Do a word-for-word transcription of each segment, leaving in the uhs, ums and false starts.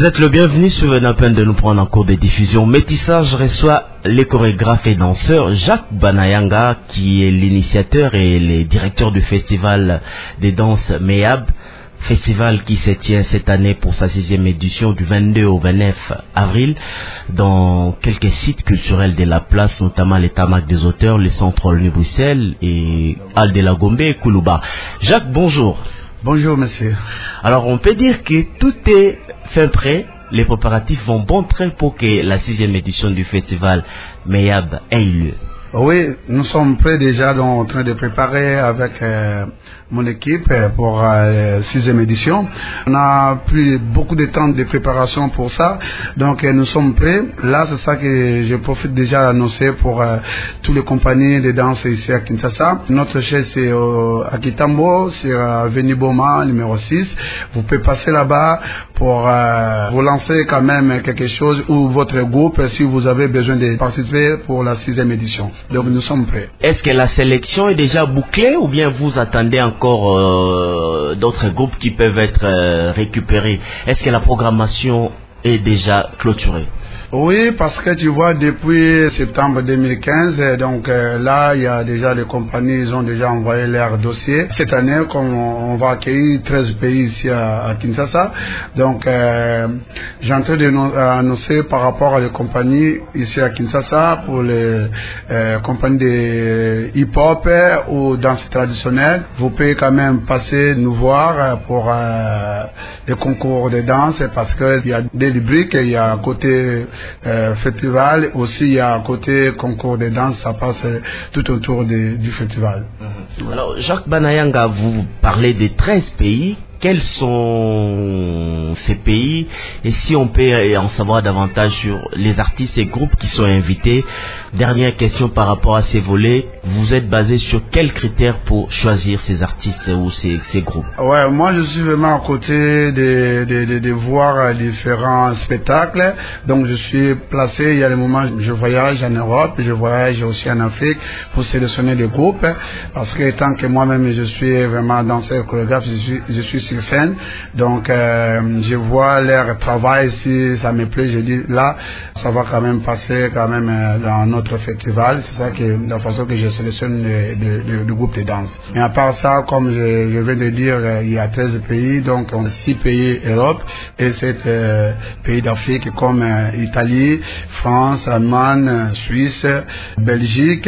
Vous êtes le bienvenu sur la peine de nous prendre en cours de diffusion. Métissage reçoit les chorégraphes et danseurs Jacques Banayanga, qui est l'initiateur et le directeur du festival des danses MEAB. Festival qui se tient cette année pour sa sixième édition du vingt-deux au vingt-neuf avril dans quelques sites culturels de la place, notamment les Tamac des auteurs, le Centre Revenu Bruxelles et Al de la Gombe et Koulouba. Jacques, bonjour. Bonjour monsieur. Alors on peut dire que tout est fin prêt, les préparatifs vont bon train pour que la sixième édition du festival MEAB ait lieu. Oui, nous sommes prêts déjà, donc, en train de préparer avec euh, mon équipe pour euh, la sixième édition. On a pris beaucoup de temps de préparation pour ça, donc euh, nous sommes prêts. Là, c'est ça que je profite déjà d'annoncer pour euh, toutes les compagnies de danse ici à Kinshasa. Notre chef c'est euh, à Kitambo, sur avenue Boma, numéro six. Vous pouvez passer là-bas pour euh, vous lancer quand même quelque chose, ou votre groupe, si vous avez besoin de participer pour la sixième édition. Donc nous sommes prêts. Est-ce que la sélection est déjà bouclée ou bien vous attendez encore euh, d'autres groupes qui peuvent être euh, récupérés? Est-ce que la programmation est déjà clôturée? Oui, parce que tu vois, depuis septembre deux mille quinze, donc euh, là, il y a déjà les compagnies, ils ont déjà envoyé leur dossier. Cette année, comme on, on va accueillir treize pays ici à, à Kinshasa, donc euh, j'ai en train d'annoncer par rapport à les compagnies ici à Kinshasa, pour les euh, compagnies de hip-hop ou danse traditionnelle, vous pouvez quand même passer nous voir pour euh, les concours de danse, parce qu'il y a des rubriques, il y a un côté Euh, festival, aussi il y a un côté concours de danse, ça passe euh, tout autour de, du festival. Mmh. Alors Jacques Banayanga, vous parlez de treize pays. Quels sont ces pays et si on peut en savoir davantage sur les artistes et groupes qui sont invités? Dernière question par rapport à ces volets, vous êtes basé sur quels critères pour choisir ces artistes ou ces, ces groupes? Ouais, moi je suis vraiment à côté de, de, de, de voir différents spectacles, donc je suis placé, il y a des moments je voyage en Europe, je voyage aussi en Afrique pour sélectionner des groupes, parce que tant que moi-même je suis vraiment danseur chorégraphe, je suis, je suis sur scène, donc euh, je vois leur travail, si ça me plaît, je dis là, ça va quand même passer quand même euh, dans notre festival, c'est ça que la façon que je sélectionne le, groupe de danse. Mais à part ça, comme je, je viens de dire, euh, il y a treize pays, donc on a six pays Europe et sept euh, pays d'Afrique comme euh, Italie, France, Allemagne, Suisse, Belgique.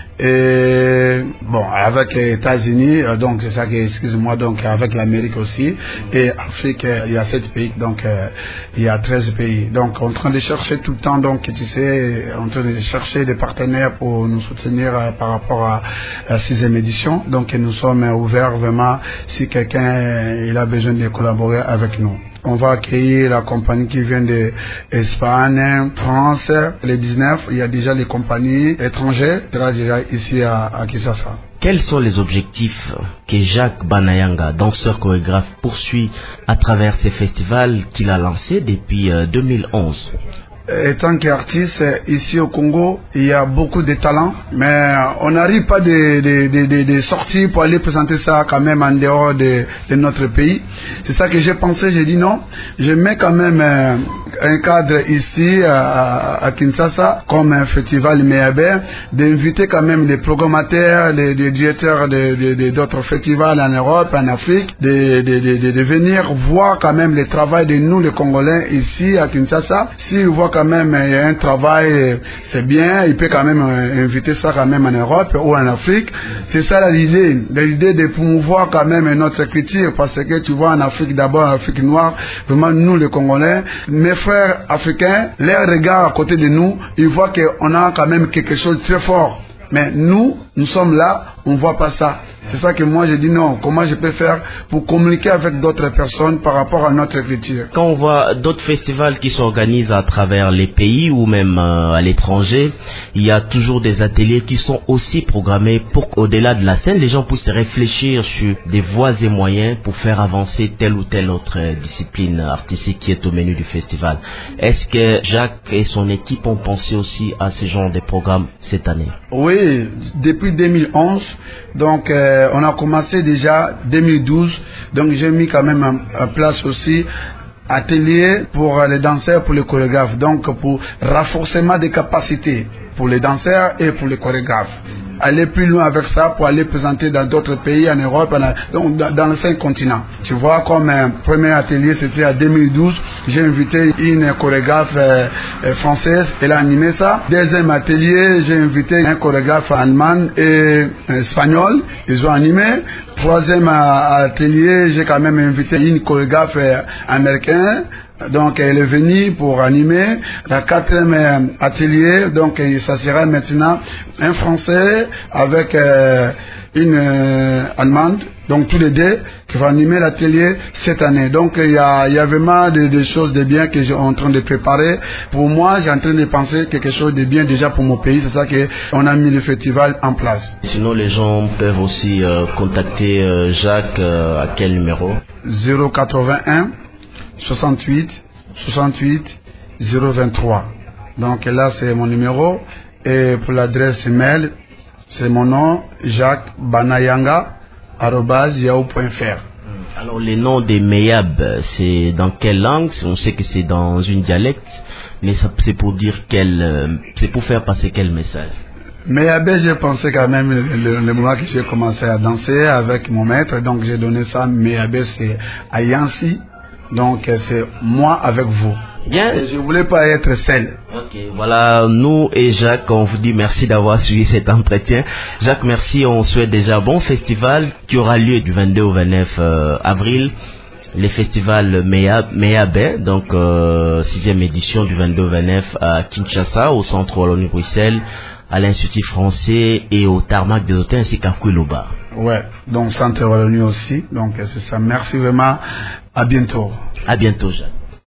Et bon, avec les États-Unis, donc c'est ça que, excuse-moi, donc avec l'Amérique aussi, et Afrique, il y a sept pays, donc euh, il y a treize pays. Donc en train de chercher tout le temps, donc tu sais, en train de chercher des partenaires pour nous soutenir euh, par rapport à, à la sixième édition. Donc nous sommes ouverts vraiment si quelqu'un euh, il a besoin de collaborer avec nous. On va accueillir la compagnie qui vient d'Espagne, France. Les dix-neuf, il y a déjà les compagnies étrangères, déjà ici à, à Kinshasa. Quels sont les objectifs que Jacques Banayanga, danseur chorégraphe, poursuit à travers ces festivals qu'il a lancés depuis euh, deux mille onze? En tant qu'artiste, ici au Congo, il y a beaucoup de talents, mais on n'arrive pas de, de, de, de, de sortir pour aller présenter ça quand même en dehors de, de notre pays. C'est ça que j'ai pensé, j'ai dit non, je mets quand même euh, un cadre ici à, à Kinshasa, comme un festival MEAB, d'inviter quand même les programmateurs, les, les directeurs de, de, de, d'autres festivals en Europe, en Afrique, de, de, de, de, de venir voir quand même le travail de nous les Congolais ici à Kinshasa. S'ils voient quand même il y a un travail, c'est bien, il peut quand même inviter ça quand même en Europe ou en Afrique. C'est ça l'idée, l'idée de promouvoir quand même notre culture, parce que tu vois en Afrique, d'abord en Afrique noire, vraiment nous les Congolais, mes frères africains, les regardent à côté de nous, ils voient qu'on a quand même quelque chose de très fort. Mais nous, nous sommes là, on ne voit pas ça. C'est ça que moi j'ai dit non, comment je peux faire pour communiquer avec d'autres personnes par rapport à notre culture. Quand on voit d'autres festivals qui s'organisent à travers les pays ou même euh, à l'étranger, il y a toujours des ateliers qui sont aussi programmés pour qu'au-delà de la scène, les gens puissent réfléchir sur des voies et moyens pour faire avancer telle ou telle autre discipline artistique qui est au menu du festival. Est-ce que Jacques et son équipe ont pensé aussi à ce genre de programme cette année? Oui, depuis deux mille onze, donc euh, on a commencé déjà deux mille douze, donc j'ai mis quand même en, en place aussi atelier pour les danseurs, pour les chorégraphes, donc pour renforcement des capacités pour les danseurs et pour les chorégraphes. Aller plus loin avec ça pour aller présenter dans d'autres pays en Europe, donc dans les cinq continents. Tu vois, comme un premier atelier, c'était en deux mille douze, j'ai invité une chorégraphe euh, française, elle a animé ça. Deuxième atelier, j'ai invité un chorégraphe allemand et espagnol, ils ont animé. Troisième atelier, j'ai quand même invité une chorégraphe euh, américaine. Donc elle est venue pour animer. La quatrième atelier, donc ça sera maintenant un Français avec euh, une euh, Allemande, donc tous les deux qui vont animer l'atelier cette année. Donc il y a, il y a vraiment des, des choses de bien que je suis en train de préparer. Pour moi, j'ai en train de penser quelque chose de bien déjà pour mon pays. C'est ça qu'on a mis le festival en place. Sinon, les gens peuvent aussi euh, contacter euh, Jacques euh, à quel numéro? zéro quatre-vingt-un soixante-huit soixante-huit zéro vingt-trois. Donc là c'est mon numéro, et pour l'adresse email c'est mon nom, jacques banayanga arobase yahoo point fr. Alors les noms des Meyab, c'est dans quelle langue? On sait que c'est dans une dialecte, mais ça, c'est pour dire quel, c'est pour faire passer quel message? Meyabé, j'ai pensé quand même le, le, le moment que j'ai commencé à danser avec mon maître, donc j'ai donné ça. Meyabé, c'est Ayansi. Donc c'est moi avec vous. Bien. Et je voulais pas être seul. Ok, voilà, nous et Jacques, on vous dit merci d'avoir suivi cet entretien. Jacques, merci, on souhaite déjà bon festival qui aura lieu du vingt-deux au vingt-neuf euh, avril. Les festivals Meyabé, donc euh, sixième édition du vingt-deux au vingt-neuf à Kinshasa, au centre Wallonie-Bruxelles, à l'Institut français et au tarmac des hôtels ainsi qu'à Kouiloba. Ouais, donc centre Wallonie aussi. Donc c'est ça. Merci vraiment. À bientôt. À bientôt, Jacques.